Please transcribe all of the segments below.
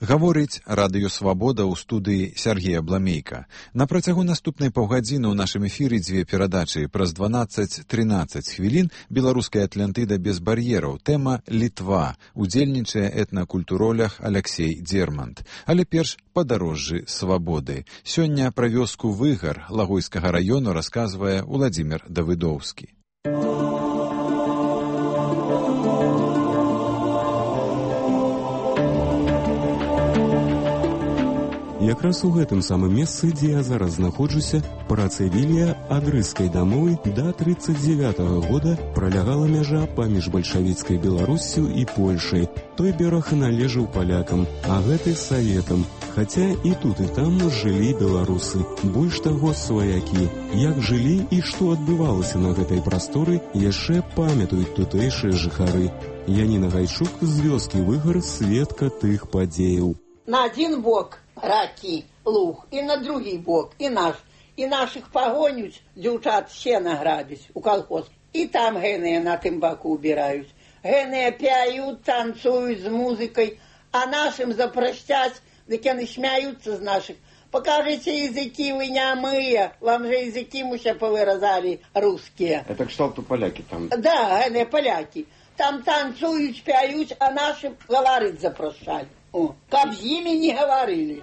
Гаворыць радыё «Свабода» ў студыі Сергея Бламейка. На працягу наступнай паўгадзіны ў нашым эфіры дзве перадачы. Праз 12-13 хвілін беларуская Атлантыда без бар'ераў. Тэма «Літва». Удзельнічае этнакультуролях Аляксей Дзермант. Але перш падарожжы свабоды. Сёння пра вёску Выгар Лагойскага раёну расказвае Уладзімір Давыдоўскі. Якраз у гэтым самым месцы, дзе я зараз знаходжуся, праца Вілія ад рыскай дамовы да 39-го года пролягала мяжа паміж бальшавіцкай Беларуссю і Польшай. Той бераг належаў палякам, а гэты саветам. Хаця і тут, і там жылі беларусы. Больш таго, сваякі. Як жылі і што адбывалася на гэтай прасторы, яшчэ памятаюць тутэйшыя жыхары. Яніна Гайчук з вёскі Выгар, сведка тых падзеяў. На один бок ракі, луг, і на другі бок, і наш. І наших пагонюць, дзяўчат сена грабіць у колхоз. І там гэныя на тым баку убіраюць. Гэныя пяют, танцуюць з музыкай, а нашим запрашчаць, дык яны смяюцца з наших. Покажите языки, вы нямыя, вам же языки муся повыразали русские. Это кшталту поляки там? Да, гэныя поляки. Там танцуюць, пяють, а нашим гаварыць запрашчаць. О, каб з імі не гаварылі.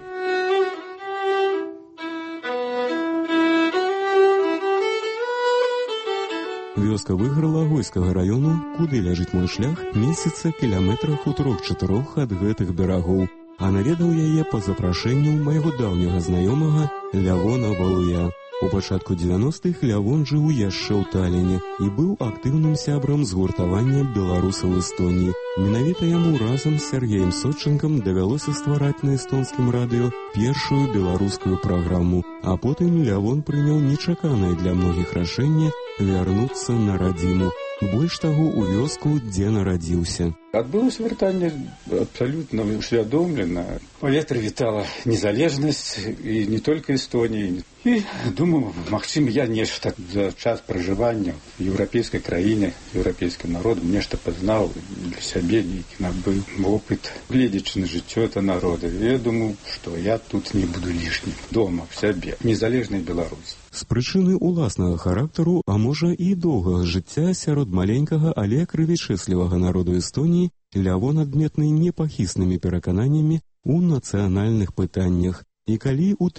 Вёска Выгар Лагойскага раёну, куды ляжыць мой шлях, месяца кіляметрах у 3-4 ад гэтых берагоў. А наведаў яе па запрашэнню майго даўняга знаёмага Лявона Валуя. У пачатку 90-х Лявон жыў яшчэ ў Таліне і быў актыўным сябрам згуртавання беларусаў Эстоніі. Менавіта яму разам з Сергеем Сотчынкам давялося ствараць на эстонскім радыё першую беларускую праграму, а потым Лявон прыняў нечаканае для многіх рашэнне вярнуцца на радзіму. Больш таго, у вёску, дзе нарадзіўся. Адбылося вяртанне абсалютна усвядомлена. Паветра вітала незалежнасць і не толькі Эстоніі. І думаю, магчыма, я нешта за час пражывання ў еўрапейскай краіне, еўрапейскім народам нешта пазнаў для сябе, нейкі набыў вопыт, гледзячы на жыццё это народа. Я думаю, што я тут не буду лішнім. Дома, в сябе, незалежнай Беларусі. З прычыны ўласнага характару, а можа і доўгага жыцця сярод маленькага, але крывічэслівага народу Эстоніі, Лявон адметны непахіснымі перакананнямі ў нацыянальных пытаннях. І калі ў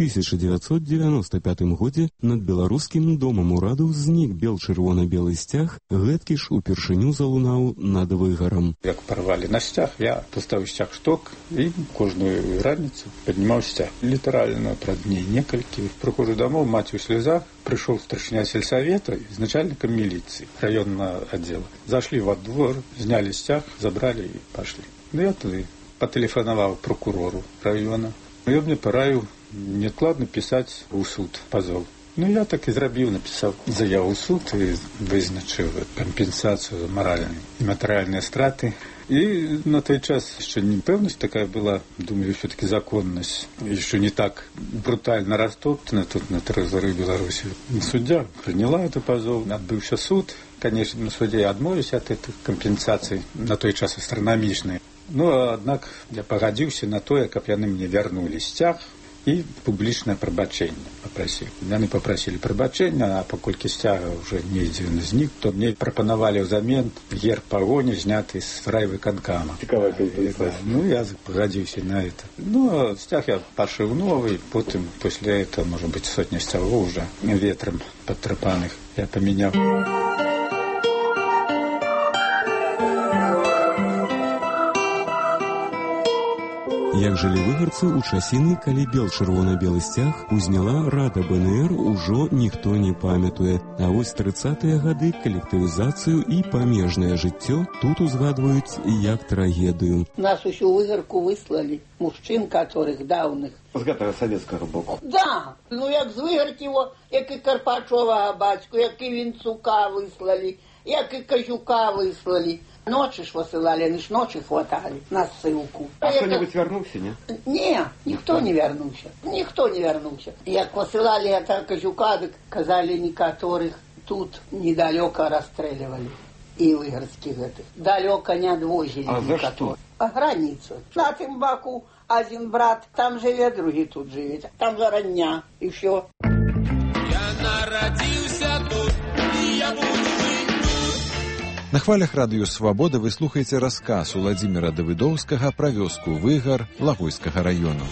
1995 годзе над беларускім домам ураду знік бел-чырвона-белы сцяг, гэткі ж упершыню залунаў над Выгарам. Як парвалі на сцяг, я паставіў сцяг шток і кожную раніцу паднімаў сцяг. Літаральна праз дней некалькі. Прыходжу дамоў, маці ў слезах, прыйшоў старшыня сельсавета з начальнікам міліцыі раённага аддзела. Зашлі во двор, знялі сцяг, забралі і пашлі. Ну я туды патэлефанаваў прокурору раёна. Ён мне параіў неадкладна пісаць у суд пазоў. Ну я так і зрабіў, напісаў заяву ў суд і вызначыў кампенсацыю за маральныя і матэрыяльныя страты. І на той час яшчэ непэўнасць такая была, думаю, все-таки законнасць еще не так брутально растоптана тут на тэрыторыі Беларусі. Суддя прыняла эту пазоў, адбыўся суд. Конечно, на суде адмовіўся ад этих кампенсацый, на той час астранамічныя. Ну, аднак я пагадзіўся на тое, каб яны мне вярнулі сцяг і публічнае прабачэнне папрасіў. Яны папрасілі прабачэння, а паколькі сцяга ўжо недзе знік, то мне прапанавалі ўзамен герб пагоні, зняты з райвыканкама. Цікавая кампенсацыя. Ну, я пагадзіўся на это. Ну, а сцяг я пашыў новый, потым пасля этого, можа быць, сотня сцягоў уже ветрам падтрапаных я памяняў. Як жылі выгарцы ў часіны, калі бел-чырвона-белы сцяг узняла Рада БНР, ужо ніхто не памятуе. А вось 30-е гады калектывізацыю і памежнае жыццё тут узгадваюць як трагедыю. Нас усю Выгарку выслалі, мужчин, которых даўных. З гэтага савецкага боку? Да, ну як з Выгаркі, як і Карпачова бацьку, як і Вінцука выслалі, як і Казюка выслалі. Ночи ж высылали, они ж ночи хватали на ссылку. А кто-нибудь вернулся, не? Не, никто не вернулся. Никто не вернулся. Як посылали это Казюка, казали некоторых тут недалеко расстреливали. И выгорских этих. Далеко не отвозили. А за что? А границу. На тем боку один брат там живе, другі тут живе. Там же родня, і все. Я народился тут, и я буду жить тут. На хвалях радыё «Свабода» вы слухаеце расказ Уладзіміра Давыдоўскага пра вёску Выгар Лагойскага раёну.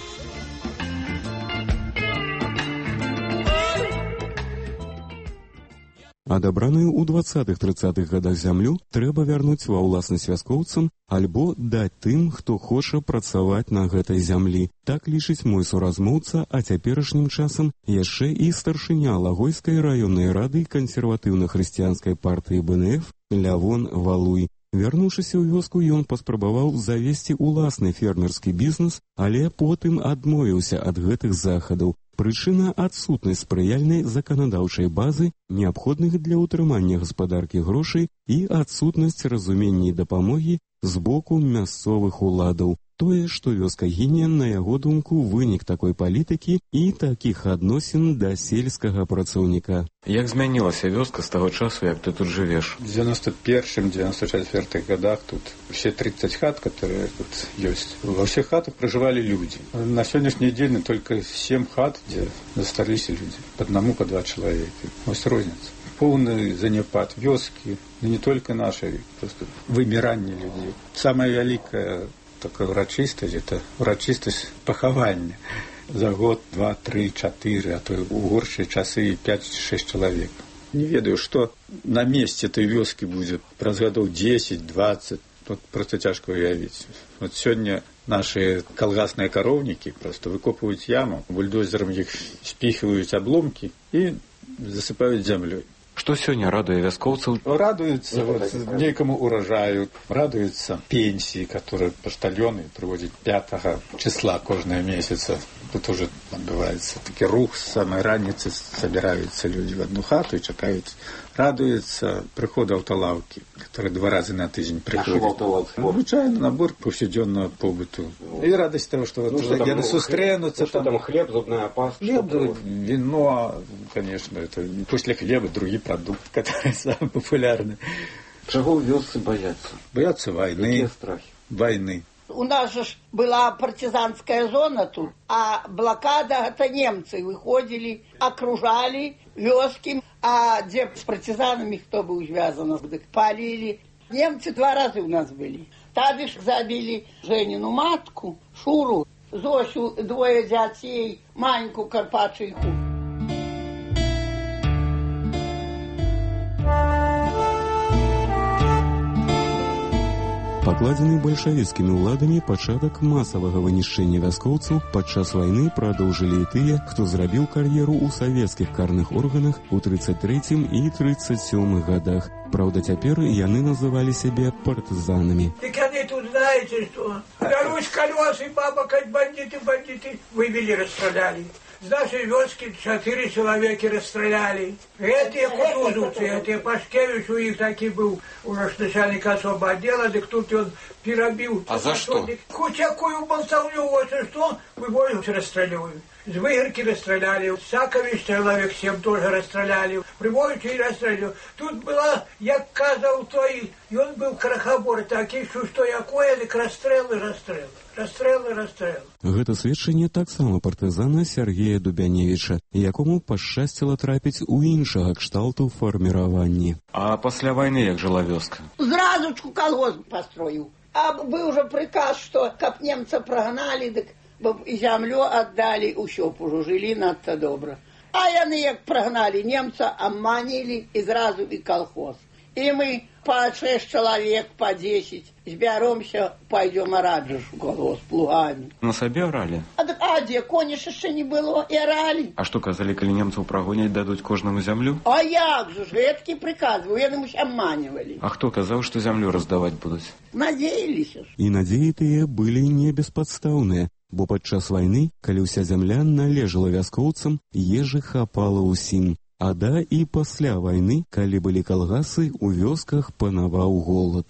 Адабраную ў 20-30-х гадах зямлю трэба вярнуць ва ўласнасць вяскоўцам альбо даць тым, хто хоча працаваць на гэтай зямлі. Так лічыць мой суразмоўца, а цяперашнім часам яшчэ і старшыня Лагойскай раённай рады кансерватыўна-хрысціянскай партыі БНФ Лявон Валуй. Вярнуўшыся ў вёску, ён паспрабаваў завесці ўласны фермерскі бізнес, але потым адмовіўся ад гэтых захадаў. Прычына – адсутнасць спрыяльнай заканадаўчай базы, неабходных для ўтрымання гаспадаркі грошай і адсутнасць разумення і дапамогі з боку мясцовых уладаў. Тое, што вёска гіне, на яго думку, вынік такой палітыкі і такіх адносін да сельскага працаўніка. Як змянілася вёска з таго часу, як ты тут жывеш? В 91-94 годах тут все 30 хат, которые тут есть, во всех хатах проживали люди. На сегодняшний день только 7 хат, где застались люди. По одному, по два человека. Вот разница. Полный занепад вёски, но не только нашей, просто вымирание людей. Самая великая такая урочистость, это урочистость пахавання. За год, 2, 3, 4, а то у горшие часы 5-6 человек. Не ведаю, что на месте этой вёски будет праз годов 10-20. Вот просто тяжко уявить. Вот сегодня наши колгасные коровники просто выкопывают яму, бульдозером их спихивают обломки и засыпают землей. Что сегодня радует вяскоўцаў? Радуются некому урожаю, радуются пенсии, которые поштальоны приводят 5 числа каждого месяца. Тут уже отбывается таки рух, с самой раницы собираются люди в одну хату и чекают. Радуются приходу автолавки, которые 2 раза на тиждень приходят. Обычайно набор повседневного побыту. И радость того, что вот я несу стренутся. Что там хлеб, зубная паста? Хлеб, вино, конечно, это после хлеба другие продукты, которые самые популярные. Чего в вёсцы боятся? Боятся войны. Какие страхи? Войны. У нас же была партизанская зона тут, а блокада, это немцы выходили, окружали вёски, а где с партизанами кто был связан, палили. Немцы 2 раза у нас были. Табиш забили Женину матку, Шуру, Зосю, 2 детей, Маньку Карпачейку. Пакладзены бальшавіцкімі ўладамі пачатак масавага вынішчэння вяскоўцаў падчас вайны прадоўжылі і тыя, хто зрабіў кар'еру ў савецкіх карных органах у 33 і 37 годах. Праўда, цяпер яны называлі сябе партызанамі. Так они тут знаете что? Дарусь колеса, баба, как бандиты вывели, расстреляли. С нашей вёски 4 человека расстреляли. Эти кутузовцы, эти Пашкевич, у них таки был уже начальник особого отдела, так тут он перебил. А за что? Хоть какую болтовню, вот что, выводят, расстреливают. С Выгорки расстреляли, Сакович человек 7 тоже расстреляли, Приводича и расстреляли. Тут была, як казал той, и он был крахобор, такие, что якое, так расстрелы. Гэта сведчанне таксама партызана Сергея Дубяневіча, якому пашчасціла трапіць у іншага кшталту фарміраванні. А пасля вайны як жыла вёска? Зразочку колхоз построил. А был уже приказ, что как немца прогнали, так и землю отдали, усё пожили надто добро. А яны як прогнали немца, обманили и сразу и колхоз. И мы по 6 человек, по 10 збяромся, пойдем орать в колхоз плугами. На сабе орали? А где конеш еще не было, и орали. А что казали, калі немцаў прагоняць, дадуць кожнаму зямлю? А як же, гэткі приказывали, яны обманывали. А хто казаў, што зямлю раздаваць будуць? Надеялись. І надзеі тыя былі не беспадстаўныя, бо падчас вайны, калі ўся зямля належала вяскоўцам, ежы хапала ўсім. А да і пасля вайны, калі былі калгасы, у вёсках панаваў голад.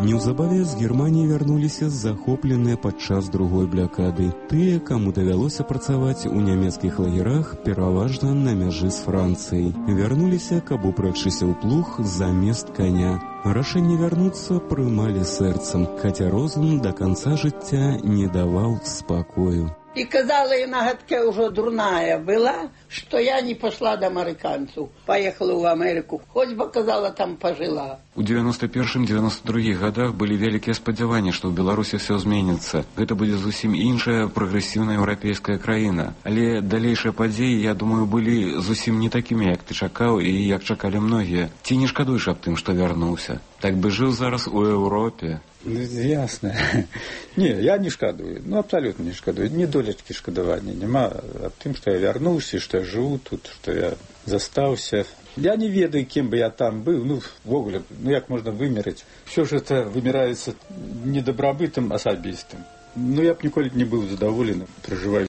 Неўзабаве з Германіі вярнуліся захопленыя падчас другой блакады. Тыя, каму давялося працаваць у нямецкіх лагерах, пераважна на мяжы з Францыяй. Вярнуліся, каб упрэгчыся ў плуг замест каня. Рашэнне вярнуцца прымалі сэрцам, хаця розум да канца жыцця не даваў спакою. И казала, яна гадке ўжо дурная была, что я не пошла до американцев. Поехала в Америку. Хоть бы, казала, там пожила. У 91-92 годах былі вялікія спадзяванні, што ў Беларусі все зменіцца. Гэта будзе зусім іншая прагрэсіўная еўрапейская краіна. Але далейшыя падзеі, я думаю, былі зусім не такімі, як ты чакаў і як чакалі многія. Ці не шкадуеш аб тым, што вярнуўся? Так бы жыў зараз у Еўропе. Ясно. Не, я не шкадую. Ну, абсолютно не шкадую. Ні долечкі шкадавання няма аб тым, што я вярнуўся, што я жыву тут, што я застаўся. Я не ведаю, кем бы я там был. Ну, ввогуле, як можна вымераць? Все ж это вымираецца недобрабытым асабістым. Ну, я б ніколі не быў задаволены, проживаю